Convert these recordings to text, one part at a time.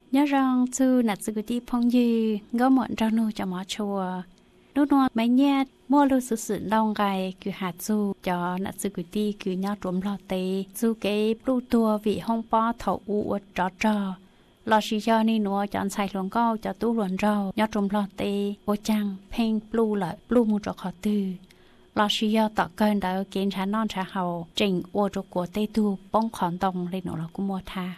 nhớ rằng sư nạt sư đi phong dư ngó mọn rau nu cho mỏ chùa lúc nọ mấy nhẹ mua lưu sự sự đông gai cứ hạt sư cho nạt sư đi cứ nhớ trộm lọ tê sư cái blu tua vị hông po thầu u trò lọ xì cho ni nọ chọn xài luồng câu cho tú luồng rau nhớ trộm lọ tê ô chăng pen blu lại blu mu trọ khó tư lọ xì cho tọt cơn đỡ kiến trả non trả hậu trình ô trọ của tê tu bông khòn tông lên nọ là cũng mua tha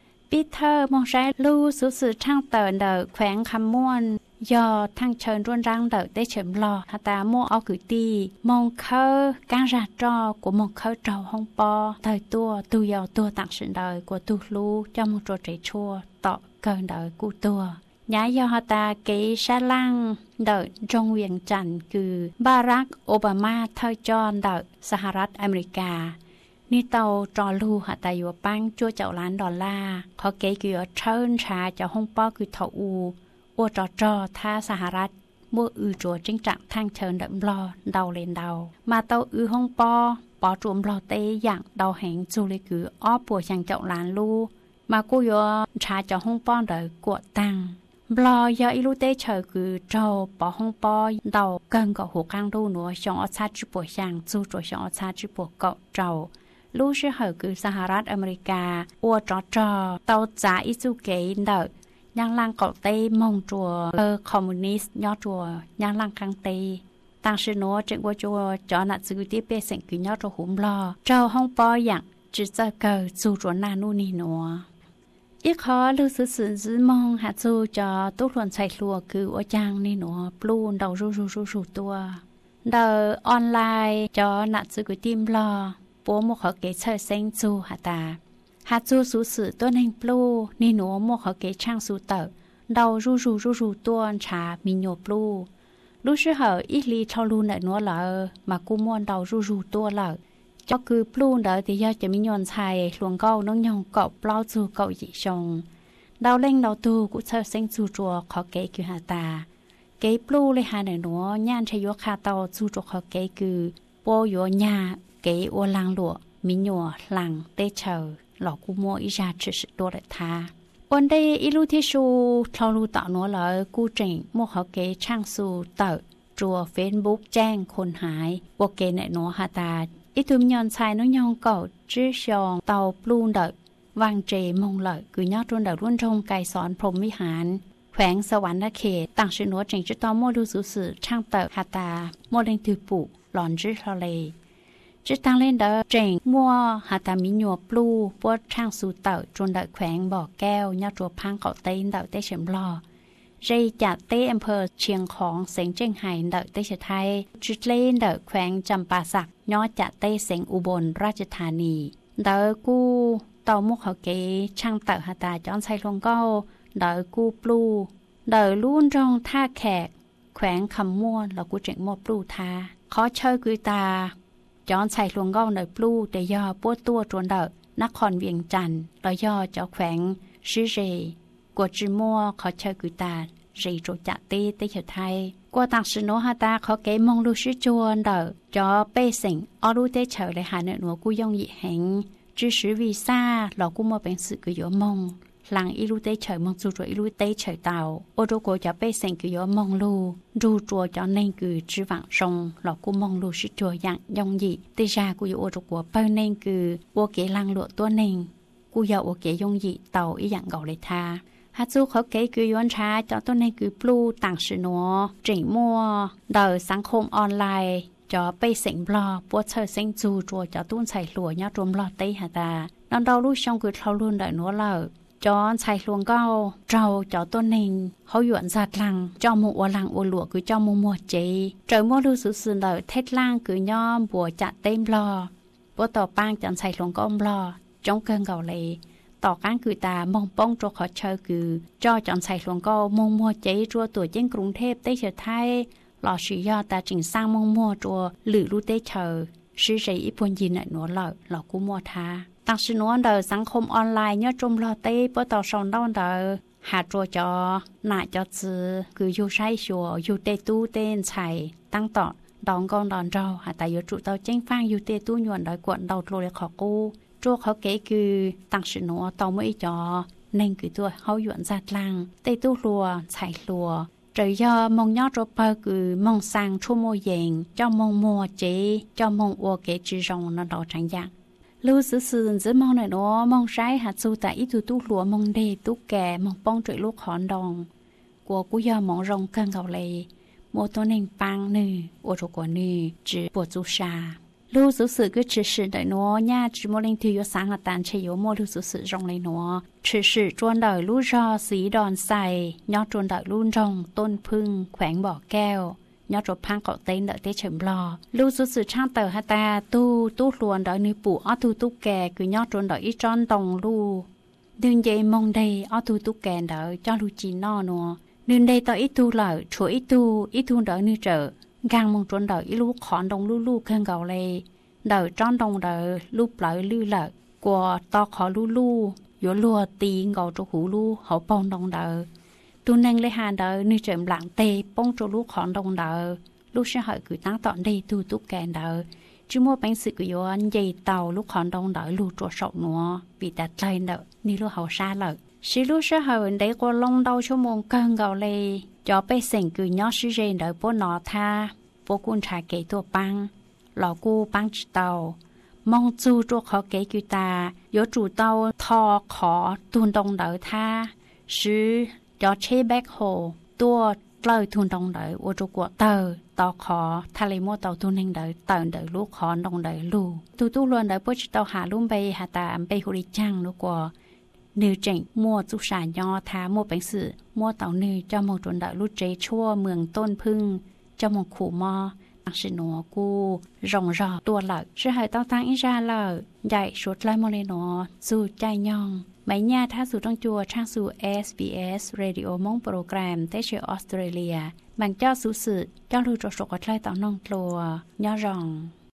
Peter มองใช้ลู่สุดๆช่างเตินเดอแขวงคำม่วนยอทั้งเชิญร่วนรังเดอได้เฉิมรอหาตามั่วเอาคือตีมองเขาการรัดจอcủaมองเขาเจ้าห้องปอเตยตัวตัวยาวตัวต่างสินเดอcủa tuลู่จะมองโจใจชัวต่อเกินเดอกูตัวย้ายยอหาตาเกชาลังเดอจงเวียงจันทร์คือบารักโอบามาเทยจอนเดอสหรัฐอเมริกานี่เตาจอลูหาตาอยู่ปังจั่วเจ้าล้านดอลลาร์เขาเก๋เกี่ยวเชิญชาเจ้าห้องป้อคือเถาอูโอจอท่าสหรัฐมัวจัวจิงจังทางเชิญเดิมรอเดาเลนเดามาเตาห้องปอจวมรอเตอย่างเดาแหงจูเลยคืออ้อปัวยังเจ้าล้านลูมากู้ยอชาเจ้าห้องป้อเดอกวดตังบลอยาอิลูเตเชอคือเจ้าปอห้องปอเดาเกินกับหัวกลางดูหนัวชงอชาจิปัวยังจูจัวชงอชาจิปัวเกาเจ้าลูกชื่อเหอคือสหรัฐอเมริกาอัวจอเตาจ่าอิซูเกนเดอยังลังเกาเตมงจัวคอมมิวนิสต์ยอจัวยังลังคังเตต่างชนวนจึงว่าจัวจอนัดซื้อที่เป็นสิ่งคือยอจัวหุ่มรอเจ้าห้องปออย่างจิตจะเกิดสู่จัวนานูนีนัวอีกข้อลูกสื่อมองหาจูจอตู้หลวนใส่ลัวคือว่าจางนี่นัวปลูนเดารูตัวเดาออนไลน์จอนัดซื้อที่มรอปัวมขอเกเชอเซงจูหาตาหาจูสูสื่อตัวเองปลูนี่หนูมขอเกช่างสูเตอเดารูตัวชามีโยปลูรู้ชื่อเหออีลีชาวลูนหนัวเหลอมากู้มวนเดารูตัวเหลอก็คือปลูเดอที่ยอดจะมีโยนชายหลวงเก้าน้องยองเกาะเปล่าจูเกาหยีชงเดาเล่งเดาตูกุเชอเซงจูจัวขอเกคือหาตาเกปลูเลยหาหนัวย่านชยคาเตาจูจัวขอเกคือปัวโยญาเก๋อลังหลวมิญัวหลังเตเชอหลอกกูมัวอิจาชิสตัวเดทาวันได้อิลูที่ชูทารูต่อนัวเลยกูเจ๋งมัวเขาเก๋ช่างสูเตอจัวเฟซบุ๊กแจ้งคนหายปวกเก๋ในนัวหาตาอิตุมยอนชายน้องยองเก่าจื้อชองเตาปลูนเดวางเจมงเลยคือยอดรุ่นเดรุ่นชงไก่สอนพรหมวิหารแขวงสวรรค์เขตต่างชนวนเจ๋งจุดต่อมัวดูสื่อช่างเตอหาตามัวเล่งตือปุหลอนจื้อทะเลจะตั้งเล่นเดอเจ๋งมัวหาตามิญัวปลูปวดช่างสูเต่าจนเดอแขวงบ่อแก้วยอดจัวพังเกาะเต้นเดอเต้เฉิมรอใจจัดเต้อำเภอเชียงของเสงเจิ้งไห่เดอเต้เฉไทยจุดเล่นเดอแขวงจำปาสักยอดจัดเต้เสงอุบลราชธานีเดอกู้เต่ามุกเขาเกช่างเต่าหาตาจอนไซลงเก้าเดอกู้ปลูเดอลุ่นจงท่าแขกแขวงคำม่วนแล้วกูเจ๋งมัวปลูทาขอเชยกุยตาจอนใส่หลวงเก้าในปลู่แต่ย่อปวดตัวจวนเดนครเวียงจันทร์แล้วย่อเจ้าแขวงชื่อเรกวดจีมัวเขาเชยกุตาเรโจจะตีเตเฉไทยกว่าต่างสนุหาตาเขาเก๋มองลูชื่อจวนเดจอเป้สิงอรู้เตเฉยเลยหาเนื้อหนัวกูยงหยิแหงจื้อซื้อวีซ่าหลอกกูมัวเป็นสื่อกุยมงหลังอีลูเตเฉยมองจูจัวอีลูเตเฉยเตาโอโดโกจะเป้สิงกุยมงลูรูจัวจะเน่งกุยจื้อหวังชงหลอกกูมองลูชื่อจัวอย่างยงหยิเตชากุยโอโดโกเป้เน่งกุยวัวเก๋ลังหลวตัวเน่งกูยาวัวเก๋ยงหยิเตาอีอย่างเก่าเลยท่าฮัจูเขาเก๋กุยย้อนช้าเจ้าตัวเน่งกุยปลูต่างสินัวเจ๋งมัวเดอสังคมออนไลน์จอเป้สิงบลอปวดเชยสิงจูจัวจะตุ้นใส่หลัวยอดรวมบลอเตหาตาตอนเราลูกชงกุยเท่ารุ่นเดอนัวเล่าจอนใส่หลวงเก้าเราเจ้าต้นเองเขาหยวนจัดลังเจ้ามัวลังอวหลวคือเจ้ามัวเจเจอมัวดูสื่อเลยเท็ดล่างคือย่อมบัวจัดเต็มรอปัวต่อปางจอนใส่หลวงก้อมรอจงเกินเก่าเลยต่อการคือตามองป้องตัวขอเชอคือจ้อจอนใส่หลวงก้มัวเจจัวตัวเจ้งกรุงเทพได้เฉยไทยหล่อสียอตาจิงสร้างมัวจัวหรือรู้ได้เชอซื้อใจอีพวนยินหนัวหล่อกูมัวท้าต่างชนวนเดอสังคมออนไลน์เนี่ยจมรอเต้ปต่อสองดอนเดอหาจัวจอหน้าจอจือคืออยู่ใช้ชัวอยู่เตตู้เต้นไฉตั้งต่อดองกองดอนเราหาแต่อยู่จุดเตาเจ้งฟางอยู่เตตู้หยวนดอยกวนเดาโลเลยขอกู้จัวเขาเก๋คือต่างชนวนเตาไม่จอ nên cứ tuổi hậu yuan giặt lăng tây tu lùa chạy lùa trời do mong nhót rồi bao cứ mong sang chua mô dền cho mong mua chế cho mong uo kế chỉ rong nó đỏ trắng dạng lưu sử sử giữa mong này nó mong trái hạt su tại ít tu lùa mong đề tu kè mong bông trời lúc hòn đòn của cú do mong rong cơn gạo lệ mộtตัวnên băng nữ ở chỗ của nữ chỉ bộ chú sa lưu sử sử cứ chỉ sử đợi nó nha chỉ một linh thiếu sáng là tàn chỉ có một lưu sử sử rong lấy nó chỉ sử chuồn đợi lưu do xí đòn xài nhót chuồn đợi lưu rong tônพึ่ง khoáng bỏ keo nhót rồi phang cọ tên đợi tết chậm lò lưu sử sử trang tờ hai ta tu luôn đợi nữ phụ ở tu kè cứ nhót chuồn đợi ít tròn đồng lưu đừng dậy mong đây ở tu kè đợi cho lưu chỉ no nó nên đây tao ít tu lợi chúa ít tu đỡ như trợ gang mong trốn đỡ ít lúc khỏn đồng lu khăn gạo lệ đỡ tròn đồng đỡ lúc lợi lưu lợi của to khó lu yếu lùa tì ngầu cho hú lu hậu bông đồng đỡ tu nâng lấy hà đỡ như chậm lặng tê bông cho lúc khỏn đồng đỡ lúc sẽ hỏi cứ tăng tọn đây tu kèn đỡ chứ mua bánh sự của anh dây tàu lúc khỏn đồng đỡ lu cho sậu nữa vì ta chơi đỡ như lúc hậu xa lợi xí lúc sẽ hờn đấy qua lông đau cho mông cơn gạo lê cho bé sành cứ nhó xí rên đợi bố nọ tha bố quân trà kể tua băng lò cu băng chỉ tàu mong chu cho khó kể cứ ta yếu chủ tàu thò khó tuôn đông đợi tha xứ cho chế bác hồ tua lời tuôn đông đợi ô chỗ của tờ tàu khó tha lấy mua tàu tuôn hình đợi tờ đợi lúc khó đông đợi lù tu luôn đợi bố chỉ tàu hạ luôn bay hạ ta bay hồ đi chăng nữa của nếu chỉnh mua chú sả nho thá mua bánh sử mua tàu nữ cho một trốn đợi lút chế chua mường tônพึ่งcho một khủ mò ăn xin nó cu rồng rò tua lợi sẽ hỏi tao tăng ít ra lợi dạy suốt lại một lên nó dù chai nhong mấy nhà thá dù trong chùa trang dù SBS Radio mong program tế chế Australia bằng cho sự cho lưu trò sổ có trai tạo nông lùa nhỏ rồng